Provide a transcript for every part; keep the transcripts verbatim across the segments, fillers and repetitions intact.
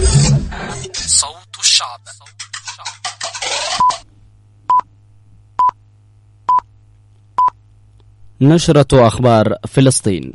صوت الشعب. نشرة أخبار فلسطين.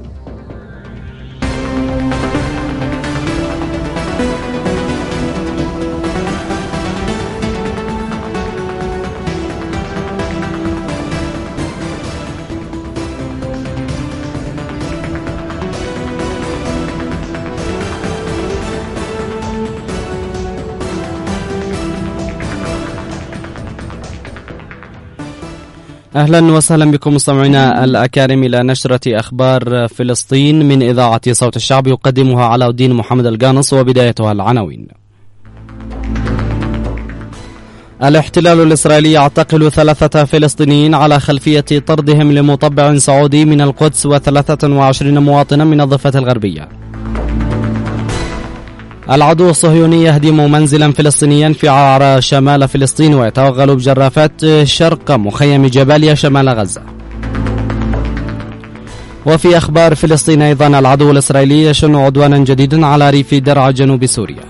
أهلا وسهلا بكم مستمعينا الأكارم إلى نشرة أخبار فلسطين من إذاعة صوت الشعب، يقدمها علاء الدين محمد القانص، وبدايتها العناوين. الاحتلال الإسرائيلي يعتقل ثلاثة فلسطينيين على خلفية طردهم لمطبع سعودي من القدس وثلاثة وعشرين مواطنا من الضفة الغربية. العدو الصهيوني يهدم منزلا فلسطينيا في عرعر شمال فلسطين ويتوغل بجرافات شرق مخيم جباليا شمال غزة. وفي أخبار فلسطين أيضا، العدو الإسرائيلي يشن عدوانا جديدا على ريف درعا جنوب سوريا.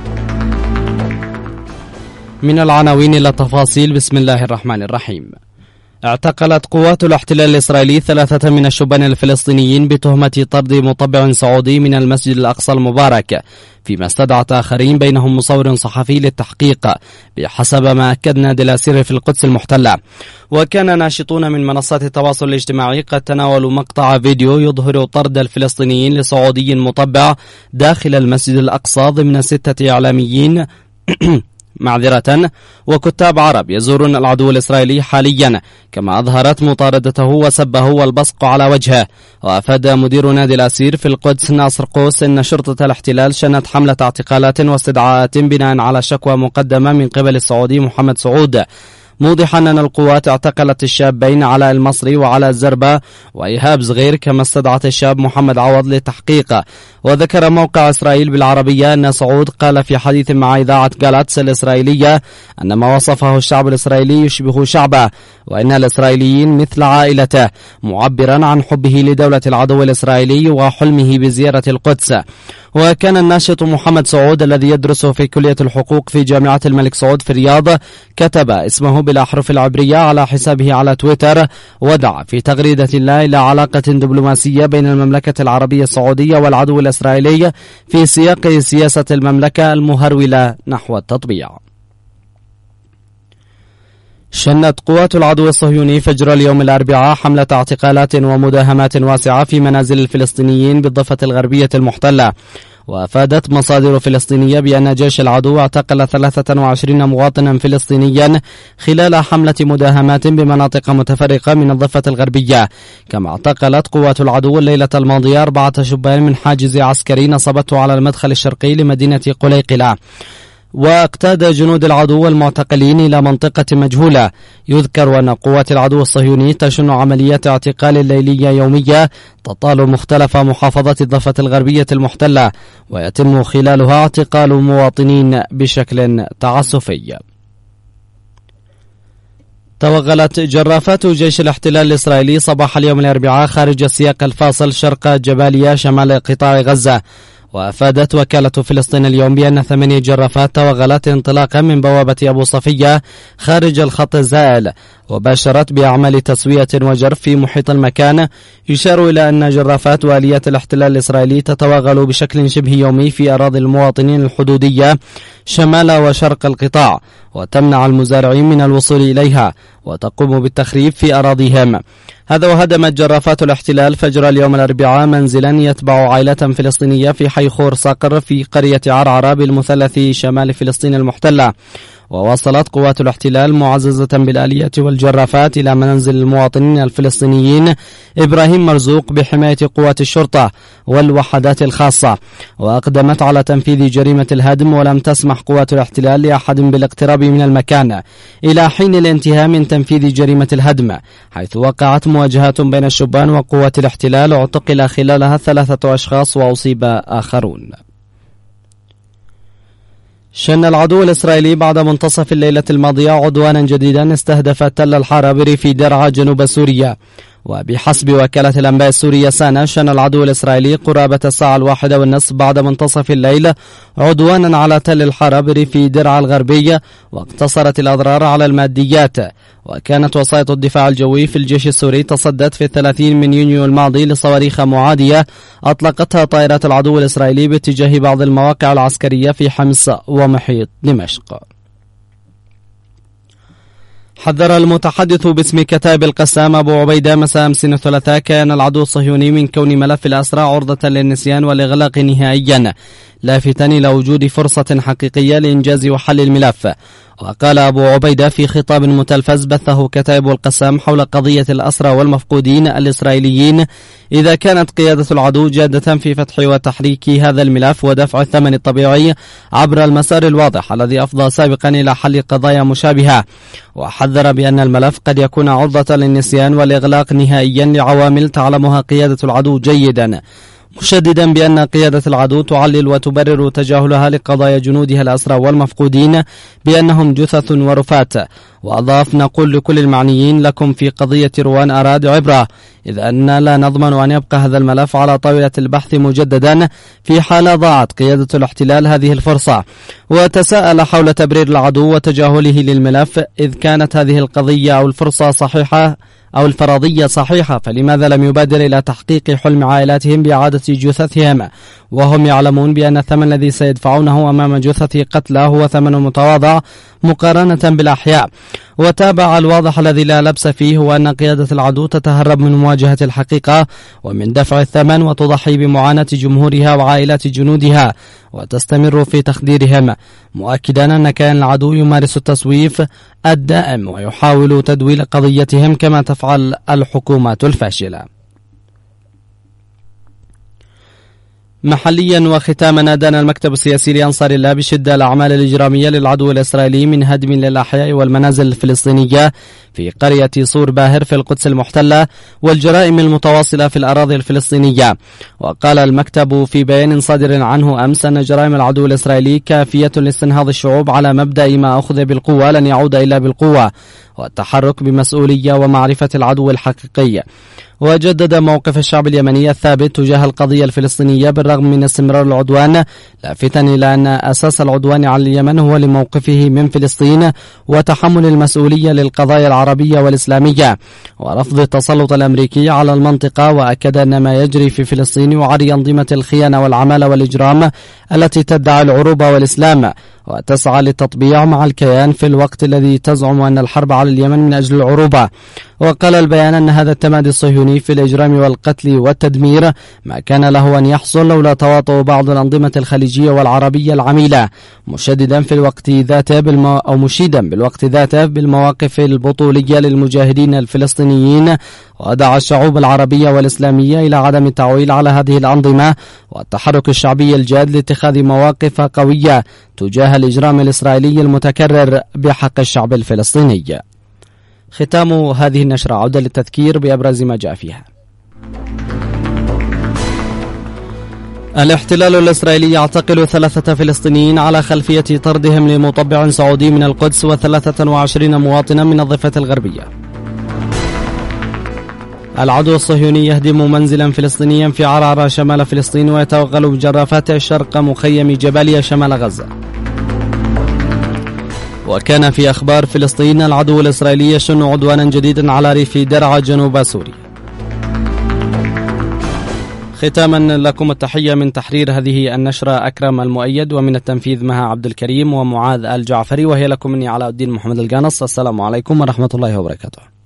من العناوين إلى التفاصيل. بسم الله الرحمن الرحيم. اعتقلت قوات الاحتلال الإسرائيلي ثلاثة من الشبان الفلسطينيين بتهمة طرد مطبع سعودي من المسجد الأقصى المبارك، فيما استدعت آخرين بينهم مصور صحفي للتحقيق بحسب ما أكد نادي الأسير في القدس المحتلة. وكان ناشطون من منصات التواصل الاجتماعي قد تناولوا مقطع فيديو يظهر طرد الفلسطينيين لسعودي مطبع داخل المسجد الأقصى ضمن ستة إعلاميين معذرة وكتاب عرب يزورون العدو الإسرائيلي حاليا، كما أظهرت مطاردته وسبه والبصق على وجهه. وأفاد مدير نادي الأسير في القدس ناصر قوس أن شرطة الاحتلال شنت حملة اعتقالات واستدعاءات بناء على شكوى مقدمة من قبل السعودي محمد سعود، موضحا أن القوات اعتقلت الشابين علاء المصري وعلاء الزربة وإيهاب صغير، كما استدعت الشاب محمد عوض للتحقيق. وذكر موقع إسرائيل بالعربية أن سعود قال في حديث مع إذاعة جالاتس الإسرائيلية أن ما وصفه الشعب الإسرائيلي يشبه شعبه، وأن الإسرائيليين مثل عائلته، معبرا عن حبه لدولة العدو الإسرائيلي وحلمه بزيارة القدس. وكان الناشط محمد سعود الذي يدرس في كلية الحقوق في جامعة الملك سعود في الرياض كتب اسمه بالأحرف العبرية على حسابه على تويتر، ودعا في تغريدة الله إلى علاقة دبلوماسية بين المملكة العربية السعودية والعدو الإسرائيلي في سياق سياسة المملكة المهرولة نحو التطبيع. شنت قوات العدو الصهيوني فجر اليوم الأربعاء حملة اعتقالات ومداهمات واسعة في منازل الفلسطينيين بالضفة الغربية المحتلة. وأفادت مصادر فلسطينية بأن جيش العدو اعتقل ثلاثة وعشرين مواطنا فلسطينيا خلال حملة مداهمات بمناطق متفرقة من الضفة الغربية. كما اعتقلت قوات العدو الليلة الماضية أربعة شبان من حاجز عسكري نصبته على المدخل الشرقي لمدينة قليقلة. واقتاد جنود العدو المعتقلين إلى منطقة مجهولة. يذكر أن قوات العدو الصهيوني تشن عمليات اعتقال ليلية يومية تطال مختلف محافظات الضفة الغربية المحتلة، ويتم خلالها اعتقال مواطنين بشكل تعسفي. توغلت جرافات جيش الاحتلال الإسرائيلي صباح اليوم الأربعاء خارج السياق الفاصل شرق جباليا شمال قطاع غزة. وأفادت وكالة فلسطين اليوم بأن ثمانية جرافات توغلت انطلاقا من بوابة أبو صفية خارج الخط الزائل، وباشرت بأعمال تسوية وجرف في محيط المكان. يشار إلى أن جرافات وآليات الاحتلال الإسرائيلي تتوغل بشكل شبه يومي في أراضي المواطنين الحدودية شمال وشرق القطاع، وتمنع المزارعين من الوصول إليها، وتقوم بالتخريب في أراضيهم. هذا وهدمت جرافات الاحتلال فجر اليوم الأربعاء منزلا يتبع عائلة فلسطينية في حي خور صقر في قرية عرعر بالمثلث شمال فلسطين المحتلة. وواصلت قوات الاحتلال معززة بالآليات والجرافات إلى منازل المواطنين الفلسطينيين إبراهيم مرزوق بحماية قوات الشرطة والوحدات الخاصة، وأقدمت على تنفيذ جريمة الهدم، ولم تسمح قوات الاحتلال لأحد بالاقتراب من المكان إلى حين الانتهاء من تنفيذ جريمة الهدم، حيث وقعت مواجهات بين الشبان وقوات الاحتلال اعتقل خلالها ثلاثة أشخاص وأصيب آخرون. شن العدو الإسرائيلي بعد منتصف الليلة الماضية عدوانا جديدا استهدف تل الحرابري في درعا جنوب سوريا. وبحسب وكالة الأنباء السورية سانا شن العدو الإسرائيلي قرابة الساعة الواحدة والنصف بعد منتصف الليل عدوانا على تل الحرب في درعا الغربية، واقتصرت الأضرار على الماديات. وكانت وسائط الدفاع الجوي في الجيش السوري تصدت في الثلاثين من يونيو الماضي لصواريخ معادية أطلقتها طائرات العدو الإسرائيلي باتجاه بعض المواقع العسكرية في حمص ومحيط دمشق. حذر المتحدث باسم كتائب القسام أبو عبيدة مساء أمس الثلاثاء كان العدو الصهيوني من كون ملف الأسرى عرضة للنسيان والإغلاق نهائيا، لافتا إلى وجود فرصة حقيقية لإنجاز وحل الملف. وقال أبو عبيدة في خطاب متلفز بثه كتائب القسام حول قضية الأسرى والمفقودين الإسرائيليين: إذا كانت قيادة العدو جادة في فتح وتحريك هذا الملف ودفع الثمن الطبيعي عبر المسار الواضح الذي أفضى سابقا إلى حل قضايا مشابهة، وحذر بأن الملف قد يكون عرضة للنسيان والإغلاق نهائيا لعوامل تعلمها قيادة العدو جيدا، مشددا بأن قيادة العدو تعلل وتبرر تجاهلها لقضايا جنودها الأسرى والمفقودين بأنهم جثث ورفات. وأضاف: نقول لكل المعنيين لكم في قضية روان أراد عبرة، إذ أن لا نضمن أن يبقى هذا الملف على طاولة البحث مجددا في حال ضاعت قيادة الاحتلال هذه الفرصة. وتساءل حول تبرير العدو وتجاهله للملف: إذ كانت هذه القضية أو الفرصة صحيحة أو الفرضية صحيحة، فلماذا لم يبادر إلى تحقيق حلم عائلاتهم بإعادة جثثهم وهم يعلمون بأن الثمن الذي سيدفعونه أمام جثث قتلى هو ثمن متواضع مقارنة بالأحياء. وتابع: الواضح الذي لا لبس فيه هو أن قيادة العدو تتهرب من مواجهة الحقيقة ومن دفع الثمن، وتضحي بمعاناة جمهورها وعائلات جنودها وتستمر في تخديرهم، مؤكدا أن كيان العدو يمارس التسويف الدائم ويحاول تدويل قضيتهم كما تفعل الحكومات الفاشلة. محليا وختاما، نادان المكتب السياسي لأنصار الله بشدة الأعمال الإجرامية للعدو الإسرائيلي من هدم للأحياء والمنازل الفلسطينية في قرية صور باهر في القدس المحتلة والجرائم المتواصلة في الأراضي الفلسطينية. وقال المكتب في بيان صادر عنه أمس أن جرائم العدو الإسرائيلي كافية لاستنهاض الشعوب على مبدأ ما أخذ بالقوة لن يعود إلا بالقوة، والتحرك بمسؤولية ومعرفة العدو الحقيقي. وجدد موقف الشعب اليمني الثابت تجاه القضية الفلسطينية بالرغم من استمرار العدوان، لافتا إلى أن أساس العدوان على اليمن هو لموقفه من فلسطين وتحمل المسؤولية للقضايا العربية والإسلامية ورفض التسلط الأمريكي على المنطقة. وأكد أن ما يجري في فلسطين يعري أنظمة الخيانة والعمالة والإجرام التي تدعي العروبة والإسلام وتسعى للتطبيع مع الكيان في الوقت الذي تزعم أن الحرب على اليمن من أجل العروبة. وقال البيان أن هذا التمادي الصهيوني في الإجرام والقتل والتدمير ما كان له أن يحصل لولا تواطؤ بعض الأنظمة الخليجية والعربية العميلة، مشددا في الوقت ذاته بالمو... أو مشيدا بالوقت ذاته بالمواقف البطولية للمجاهدين الفلسطينيين، ودعا الشعوب العربية والإسلامية إلى عدم التعويل على هذه الأنظمة والتحرك الشعبي الجاد لاتخاذ مواقف قوية تجاه الإجرام الإسرائيلي المتكرر بحق الشعب الفلسطيني. ختام هذه النشرة عودة للتذكير بأبرز ما جاء فيها. الاحتلال الإسرائيلي يعتقل ثلاثة فلسطينيين على خلفية طردهم لمطبع سعودي من القدس وثلاثة وعشرين مواطنا من الضفة الغربية. العدو الصهيوني يهدم منزلا فلسطينيا في عرعر شمال فلسطين ويتوغل بجرافاته شرق مخيم جباليا شمال غزة. وكان في أخبار فلسطين العدو الإسرائيلي يشن عدوانا جديدا على ريف درعا جنوب سوريا. ختاما لكم التحية من تحرير هذه النشرة أكرم المؤيد، ومن التنفيذ مها عبد الكريم ومعاذ الجعفري، وهي لكم مني علاء الدين محمد القانص. السلام عليكم ورحمة الله وبركاته.